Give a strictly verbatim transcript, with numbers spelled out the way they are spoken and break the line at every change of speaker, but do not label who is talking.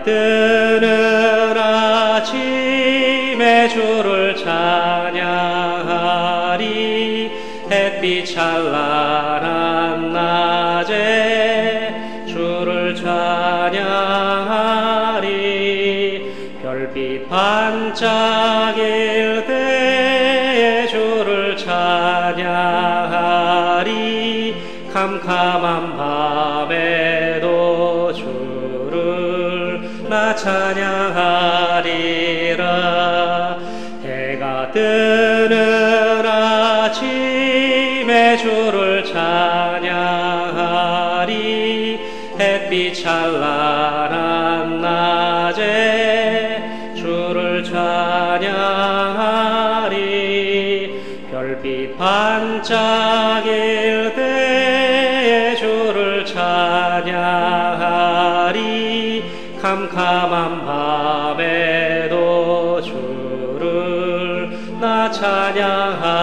뜨는 아침에 주를 찬양하리. 햇빛 찬란한 낮에 주를 찬양하리. 별빛 반짝일 때에 주를 찬양하리. 캄캄한 밤에도 주를 나 찬양하리라. 해가 뜨는 아침에 주를 찬양하리. 햇빛 찬란한 낮에 주를 찬양하리. 별빛 반짝일 때에 주를 찬양하리. 캄캄한 밤에도 주를 나 찬양하리.